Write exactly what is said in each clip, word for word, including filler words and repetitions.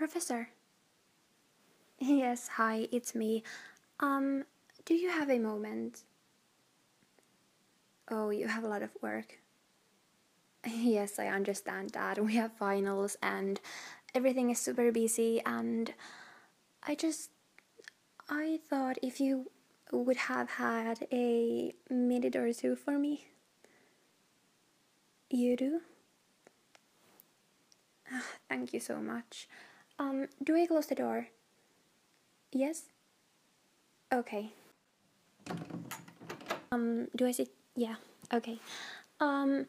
Professor. Yes, hi, it's me. Um, do you have a moment? Oh, you have a lot of work. Yes, I understand that. We have finals and everything is super busy, and I just I thought if you would have had a minute or two for me. You do? Thank you so much. Um, do I close the door? Yes? Okay. Um, do I sit? Yeah, okay. Um,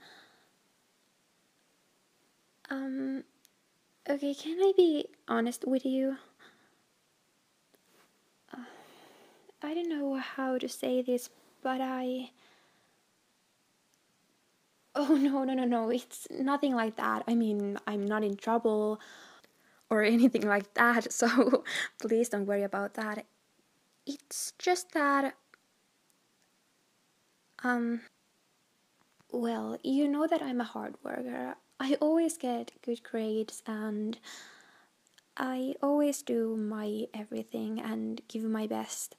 um, okay, can I be honest with you? Uh, I don't know how to say this, but I. Oh, no, no, no, no, it's nothing like that. I mean, I'm not in trouble or anything like that, so please don't worry about that. It's just that. Um, well, you know that I'm a hard worker. I always get good grades and I always do my everything and give my best.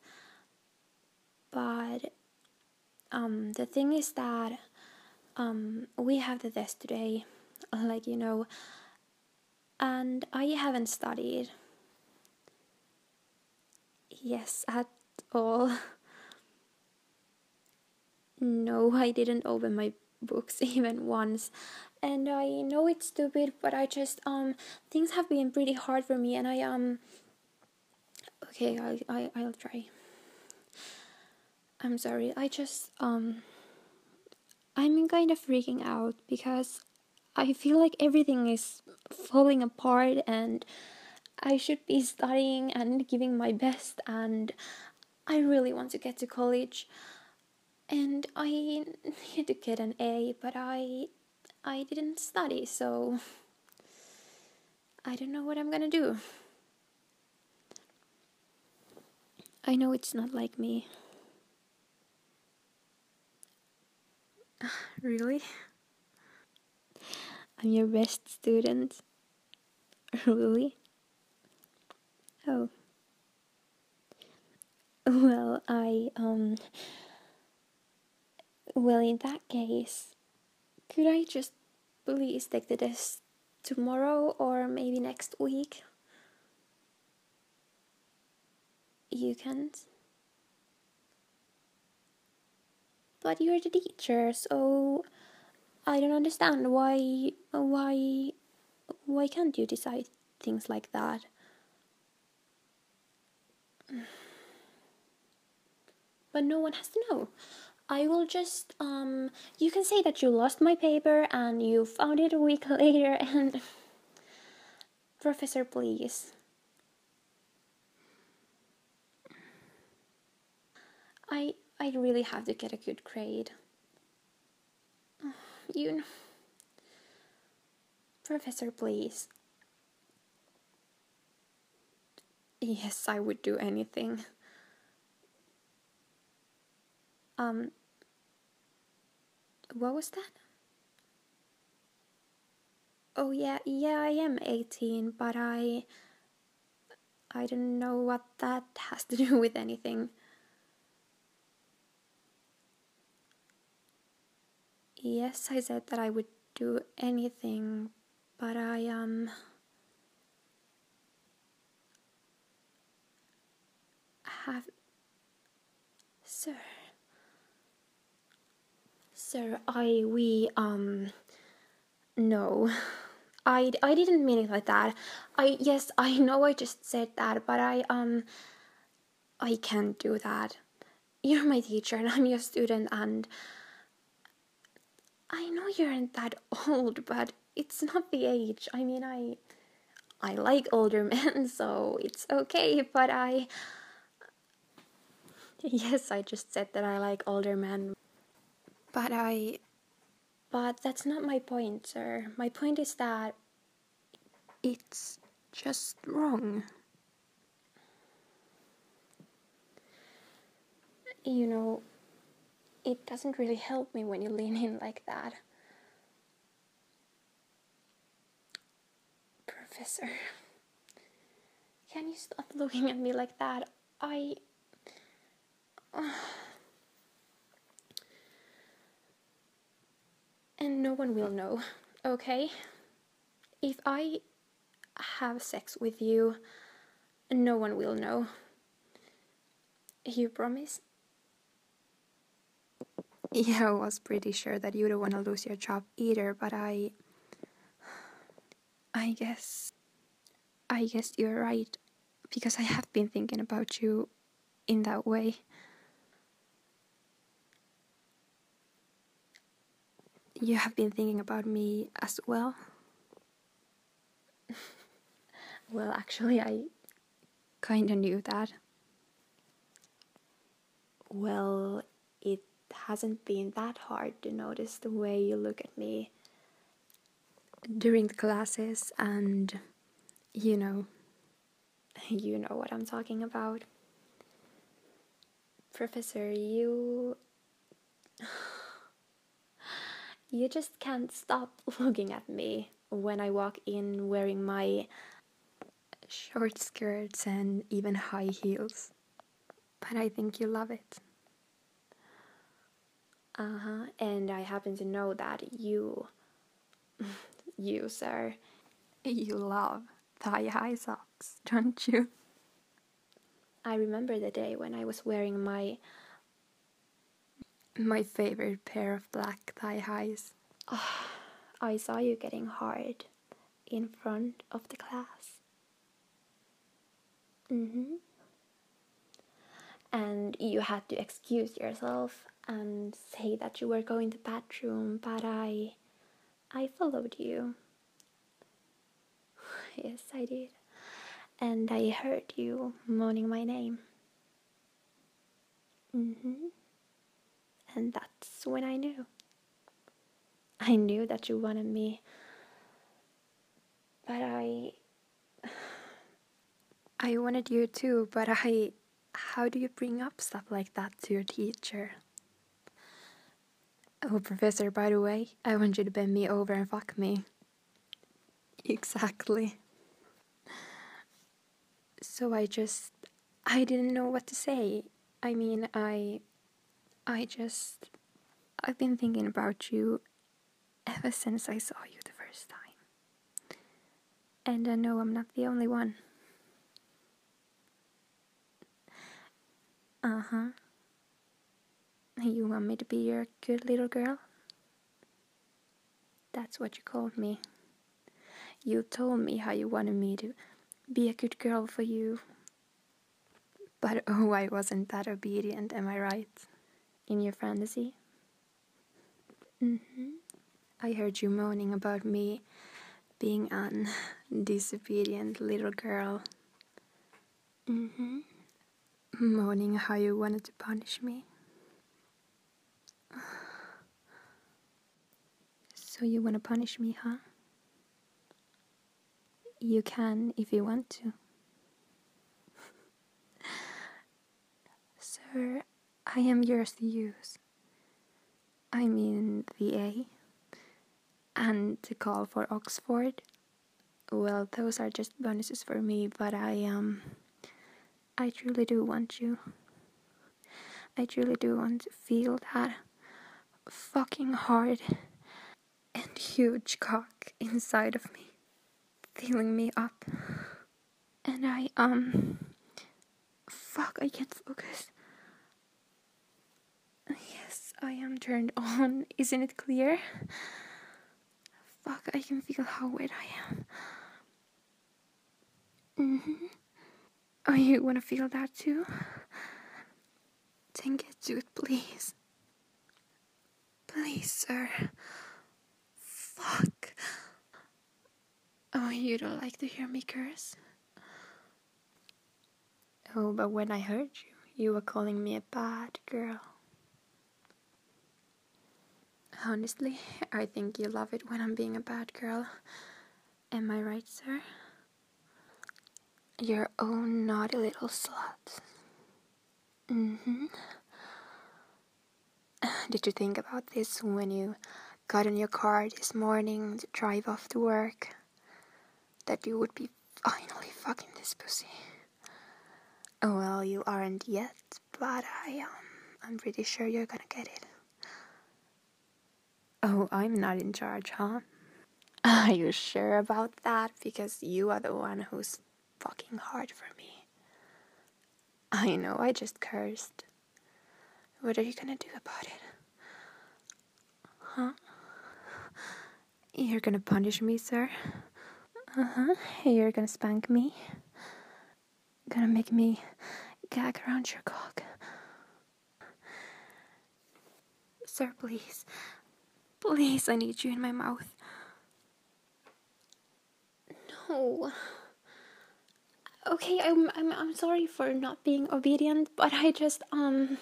But um, the thing is that um, we have the test today, like you know, and I haven't studied. Yes, at all. No, I didn't open my books even once. And I know it's stupid, but I just um things have been pretty hard for me and I um okay, I I I'll try. I'm sorry. I just um I'm kind of freaking out because I feel like everything is falling apart and I should be studying and giving my best and I really want to get to college and I need to get an A, but I I didn't study, so I don't know what I'm gonna do. I know it's not like me. Really? I'm your best student. Really? Oh. Well, I um well in that case, could I just please take the test tomorrow or maybe next week? You can't? But you're the teacher, so I don't understand why why why can't you decide things like that? But no one has to know. I will just um you can say that you lost my paper and you found it a week later and Professor, please. I I really have to get a good grade. You know, Professor, please. Yes, I would do anything. Um what was that? Oh yeah, yeah, I am eighteen, but I I don't know what that has to do with anything. Yes, I said that I would do anything, but I um have sir. Sir, I we um no. I I didn't mean it like that. I yes, I know I just said that, but I um I can't do that. You're my teacher and I'm your student and I know you aren't that old, but it's not the age. I mean, I I like older men, so it's okay, but I yes, I just said that I like older men. But I but that's not my point, sir. My point is that it's just wrong. You know, it doesn't really help me when you lean in like that. Professor. can you stop looking at me like that? I... And no one will know, okay? If I have sex with you, no one will know. You promise? Yeah, I was pretty sure that you don't want to lose your job either, but I... I guess... I guess you're right, because I have been thinking about you in that way. You have been thinking about me as well? Well, actually, I Kinda knew that. Well, it hasn't been that hard to notice the way you look at me. During the classes and, you know... You know what I'm talking about. Professor, you... You just can't stop looking at me when I walk in wearing my short skirts and even high heels. But I think you love it. Uh-huh, and I happen to know that you... you, sir... You love thigh-high socks, don't you? I remember the day when I was wearing my... My favorite pair of black thigh-highs. Oh, I saw you getting hard in front of the class. Mm-hmm. And you had to excuse yourself and say that you were going to the bathroom, but I... I followed you. Yes, I did. And I heard you moaning my name. Mm-hmm. And that's when I knew. I knew that you wanted me. But I... I wanted you too, but I... How do you bring up stuff like that to your teacher? Oh, professor, by the way, I want you to bend me over and fuck me. Exactly. So I just... I didn't know what to say. I mean, I... I just... I've been thinking about you ever since I saw you the first time. And I know I'm not the only one. Uh-huh. You want me to be your good little girl? That's what you called me. You told me how you wanted me to be a good girl for you. But oh, I wasn't that obedient, am I right? In your fantasy? Mm-hmm. I heard you moaning about me being an disobedient little girl. Mm-hmm. Moaning how you wanted to punish me. So you want to punish me, huh? You can if you want to. Sir, I am yours to use. I mean the A. And to call for Oxford. Well, those are just bonuses for me, but I, um... I truly do want you. I truly do want to feel that fucking hard and huge cock inside of me, filling me up. And I, um... Fuck, I can't focus. Yes, I am turned on. Isn't it clear? Fuck, I can feel how wet I am. Mm-hmm. Oh, you wanna feel that too? Then get to it, please. Please, sir. Fuck. Oh, you don't like to hear me curse? Oh, but when I heard you, you were calling me a bad girl. Honestly, I think you love it when I'm being a bad girl. Am I right, sir? Your own naughty little slut. Mm-hmm. Did you think about this when you got in your car this morning to drive off to work? That you would be finally fucking this pussy. Oh, well, you aren't yet, but I, um, I'm pretty sure you're gonna get it. Oh, I'm not in charge, huh? Are you sure about that? Because you are the one who's fucking hard for me. I know, I just cursed. What are you gonna do about it? Huh? You're gonna punish me, sir? Uh-huh. You're gonna spank me? Gonna make me gag around your cock? Sir, please. Please, I need you in my mouth. No. Okay, I'm I'm I'm sorry for not being obedient, but I just um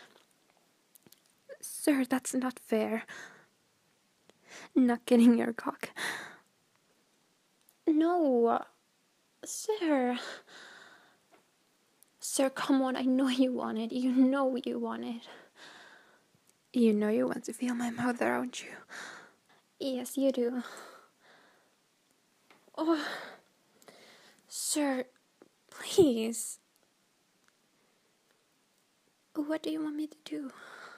Sir, that's not fair. Not getting your cock. no. Sir. Sir, come on, I know you want it. You know you want it. You know you want to feel my mouth around you. Yes, you do. Oh. Sir, please. What do you want me to do?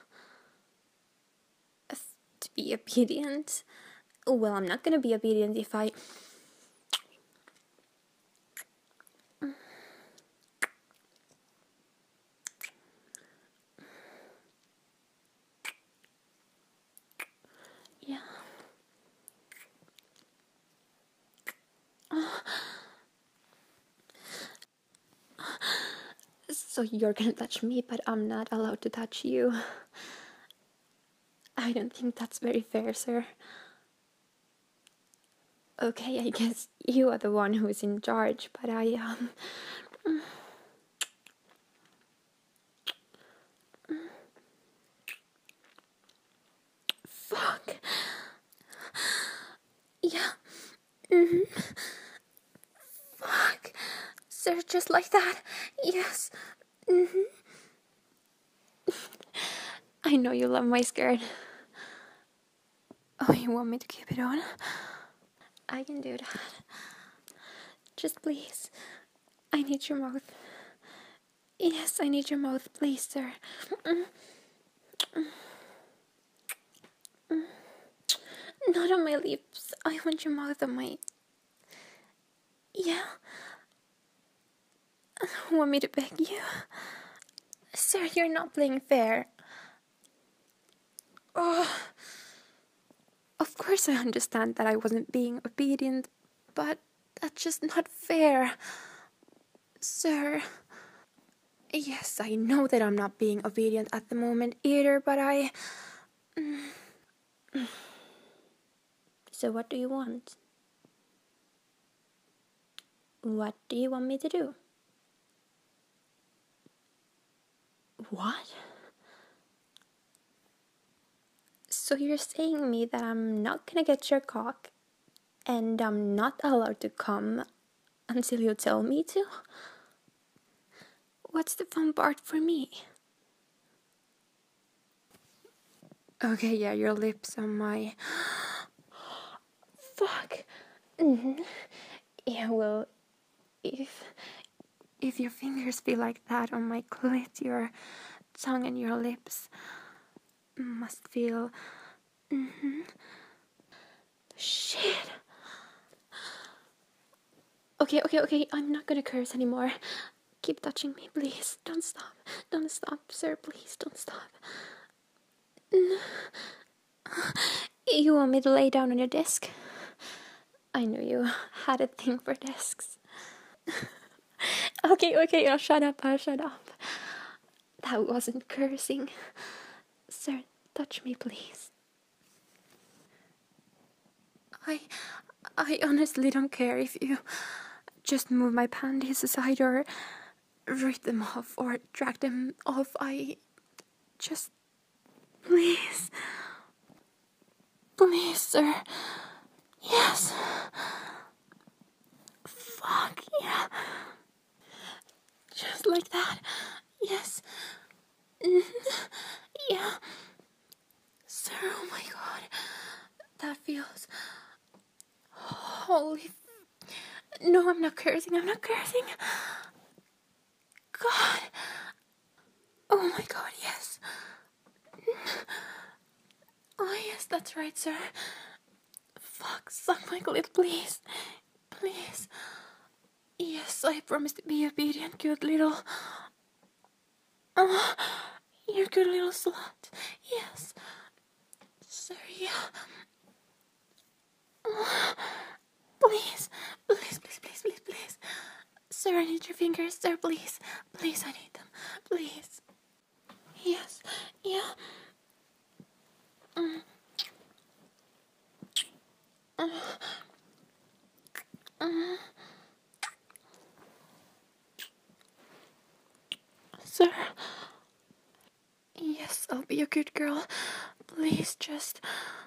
Uh, To be obedient? Well, I'm not gonna be obedient if I... Yeah. So you're gonna touch me, but I'm not allowed to touch you. I don't think that's very fair, sir. Okay, I guess you are the one who's in charge, but I, um... Fuck. Yeah. Mm-hmm. Fuck. Sir, just like that. Yes. Mm-hmm. I know you love my skirt. Oh, you want me to keep it on? I can do that. Just please. I need your mouth. Yes, I need your mouth, please, sir. Not on my lips. I want your mouth on my... Yeah. Want me to beg you? Sir, you're not playing fair. Oh. Of course I understand that I wasn't being obedient, but that's just not fair. Sir. Yes, I know that I'm not being obedient at the moment either, but I... So what do you want? What do you want me to do? What? So you're saying me that I'm not gonna get your cock and I'm not allowed to come until you tell me to? What's the fun part for me? Okay, yeah, your lips on my... Fuck. Mm-hmm. Yeah, well, if... If your fingers feel like that on my clit, your tongue and your lips must feel... Mm-hmm. Shit. Okay, okay, okay, I'm not gonna curse anymore. Keep touching me, please. Don't stop. Don't stop, sir. Please don't stop. You want me to lay down on your desk? I knew you had a thing for desks. Okay, okay, I'll shut up, I'll shut up. That wasn't cursing. Sir, touch me, please. I... I honestly don't care if you just move my panties aside or rip them off or drag them off. I... Just... Please. Please, sir. Yes. Fuck, yeah. Just like that. Yes. Yeah. Sir, oh my god. That feels... Holy... No, I'm not cursing, I'm not cursing. God. Oh my god, yes. Oh yes, that's right, sir. Fuck, suck my clit, please. Please. Yes, I promise to be obedient, good little... Oh, you're a good little slut. Yes. Sir, yeah. Oh, please. Please, please, please, please, please. Sir, I need your fingers, sir, please. Please, I need them. Please. Yes. Yeah. Mm. Uh. Uh. Sir. Yes, I'll be a good girl. Please, just...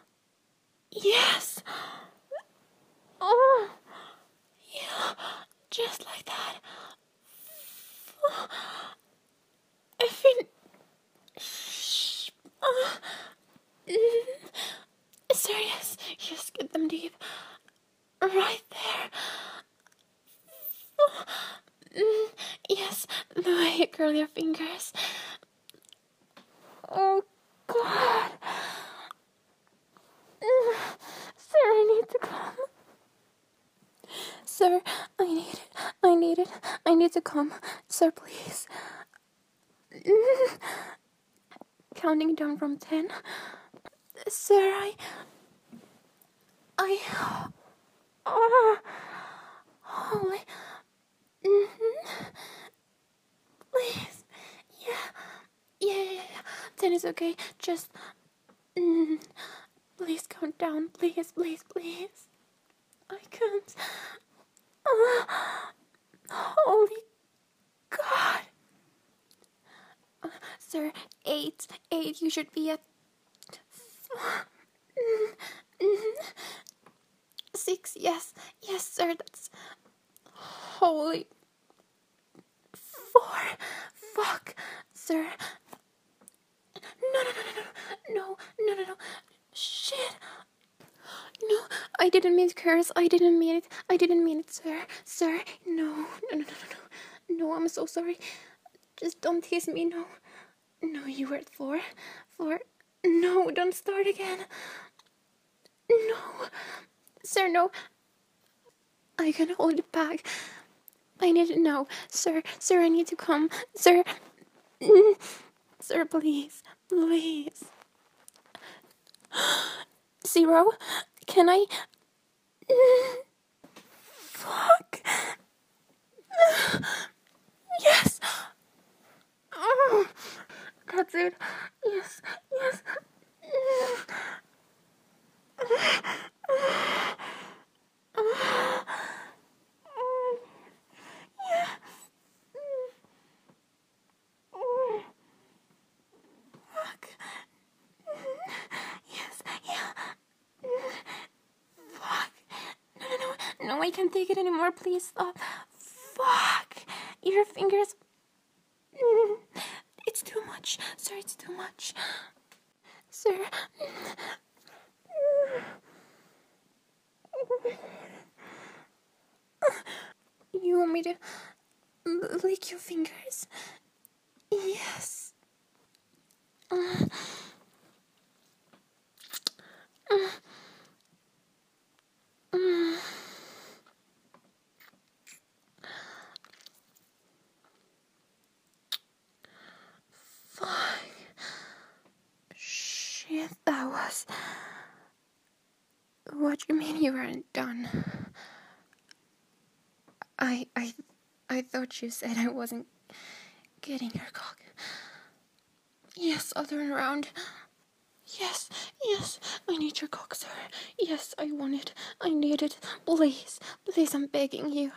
Yes! Oh! Yeah, just like that. Effing... Shh. Uh. Mm. Sir, yes, just get them deep. Right there. Mm. Yes, the way you curl your fingers. Oh, God. Mm. Sir, I need to come. Sir, I need it. I need it. I need to come. Sir, please. Mm. Counting down from ten. Sir, I... I... Oh, holy... Mm-hmm. Please. Yeah. Yeah, yeah, yeah. Ten is okay. Just... Mm, please count down. Please, please, please. I can't. Uh, holy God. Uh, sir, eight. Eight. You should be at... Mm, mm, six. Yes. Yes, sir. That's... Holy... Four. Fuck. Sir. No, no, no, no, no. No, no, no, no. Shit. No, I didn't mean to curse. I didn't mean it. I didn't mean it, sir. Sir, no, no, no, no, no, no. No, I'm so sorry. Just don't tease me, no. No, you were at four. Four. No, don't start again. No. Sir, no. I can hold it back. I need it now. Sir, sir, I need to come. Sir. Mm. Sir, please. Please. Zero. Can I... Fuck. Yes. That's it. Yes. Yes. Fuck. Yes. Yeah. Fuck. No, no, no. No, I can't take it anymore. Please stop. Fuck. Your fingers. It's too much. Sir, it's too much. Sir. You want me to lick your fingers? Yes. Uh, uh, uh. Fuck. Shit, that was... What do you mean you weren't done? I, I, I thought you said I wasn't getting your cock. Yes, I'll turn around. Yes, yes, I need your cock, sir. Yes, I want it. I need it. Please, please, I'm begging you.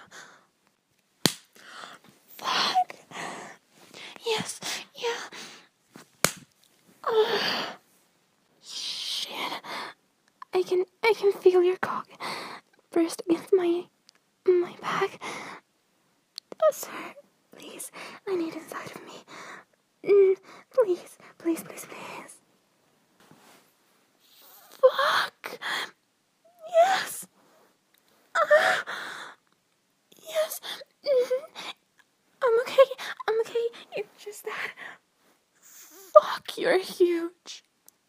Fuck. Yes, yeah. Oh, shit. I can, I can feel your cock burst against my, my back. Oh, sir, please, I need inside of me. Mm, please, please, please, please. Fuck. Yes. Uh, you're huge.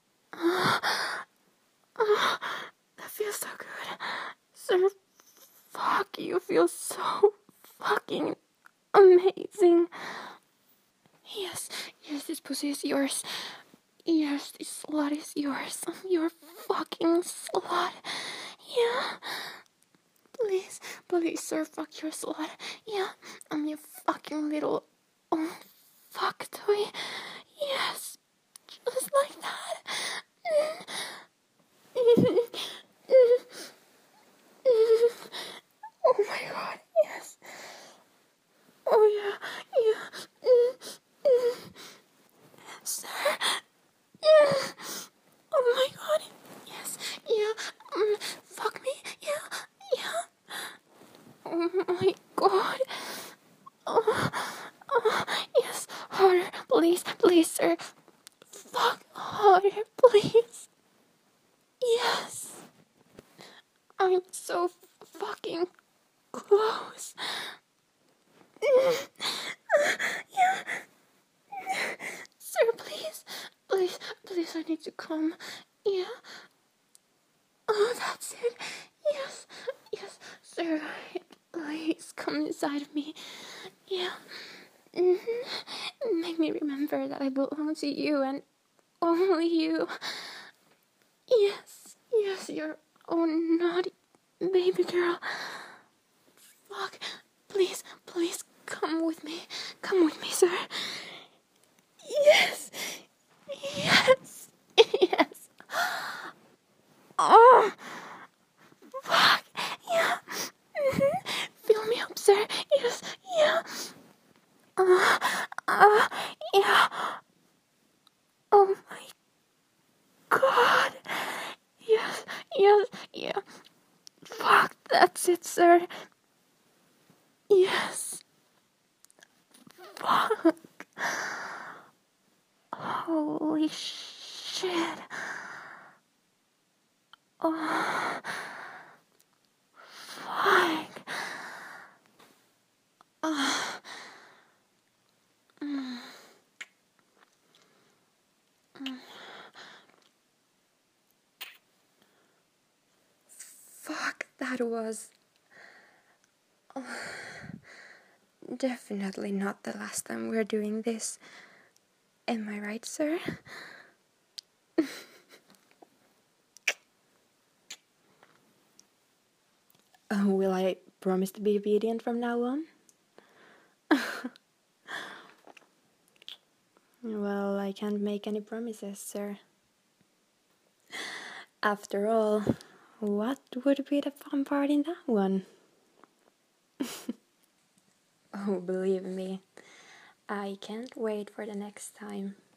That feels so good. Sir, fuck, you feel so fucking amazing. Yes, yes, this pussy is yours. Yes, this slut is yours. You're fucking slut. Yeah. Please, please, sir, fuck your slut. Yeah, I'm your fucking little oh, fuck toy. Yes, just like that. Oh my god, yes. Oh yeah, yeah. Sir. Oh my god, yes, yeah. Um, fuck me, yeah, yeah. Oh my god. Oh, oh, yes, harder, please, please, sir. Fuck harder, please. Yes. I'm so fucking close. Yeah. Sir, please. Please, please, I need to come. Yeah. Oh, that's it. Yes, yes, sir. Please come inside of me. Yeah. Mm-hmm. Make me remember that I belong to you and only you. Yes, yes, you're oh naughty baby girl. Fuck. Please, please come with me. Come with me, sir. Yes. Yes. Yes. Oh. Fuck. Yeah. Mm-hmm. Fill me up, sir. Yes. Yeah. Uh, uh, yeah. Oh my god. Yes. Yes. Yeah. Fuck. That's it, sir. Yes. Fuck. Holy shit. Oh. Fuck. Oh. Mm. Mm. Fuck, that was oh, definitely not the last time we're doing this. Am I right, sir? Uh, will I promise to be obedient from now on? Well, I can't make any promises, sir. After all, what would be the fun part in that one? Oh, believe me, I can't wait for the next time.